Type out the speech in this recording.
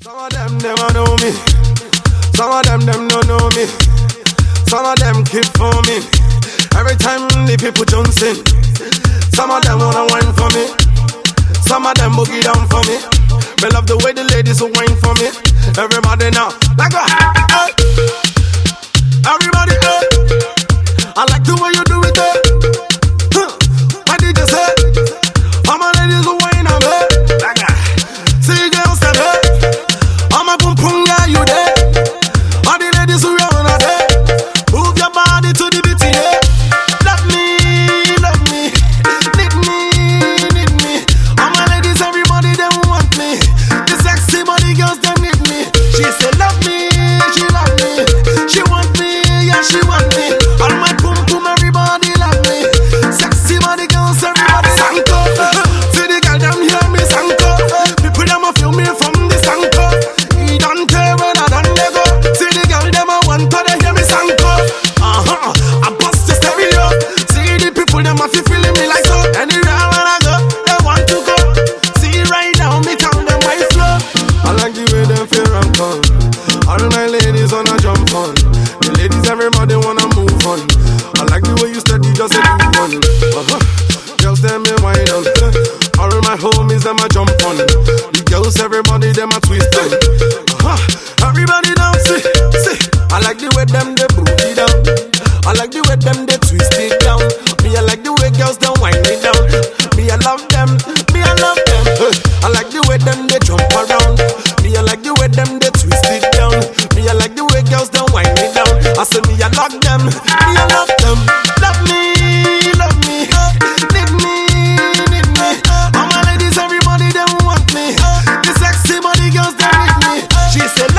Some of them never know me. Some of them don't know me. Some of them keep forming. Every time the people jumps in. Some of them wanna whine for me. Some of them boogie down for me. Me love the way the ladies will whine for me. Everybody now, like a everybody, I like the way you do it, What did you say? All my ladies will whine on me. Like a see girls that I'm a boom boom guy, you there? All the ladies who run out there. Move your body to the beat, yeah. Love me, need me. All my ladies, everybody, they want me. The sexy body girls, they need me. She said love me, she love me. She want me, yeah, she want me. All my boom boom, everybody love me. Sexy body girls, everybody sanko. See the girl, them hear me sanko. People, them a feel me from the sanko. He don't care when I done they go. See the girl, them a want to they hear me sanko. I bust the stereo. See the people, them a feel feeling me like so. Anywhere when I go, they want to go. See right now, me tell them why flow. I like the way them feel and come. All my ladies wanna jump on. The ladies, everybody wanna move on. I like the way you steady, just a move on. Girls, them me wine on. All my homies, them a jump on. The girls, everybody, them a twist on. Everybody down, see. I like the way them they booty down. I like the way them they twist it down. Me, I like the way girls don't wind it down. Me, I love them. I like the way them they jump around. Me, I like the way them they twist it down. Me, I like the way girls don't wind it down. I say me, I love them. Me, I love them. Love me, need me. All my ladies, everybody, they want me. The sexy body girls, they need me. She said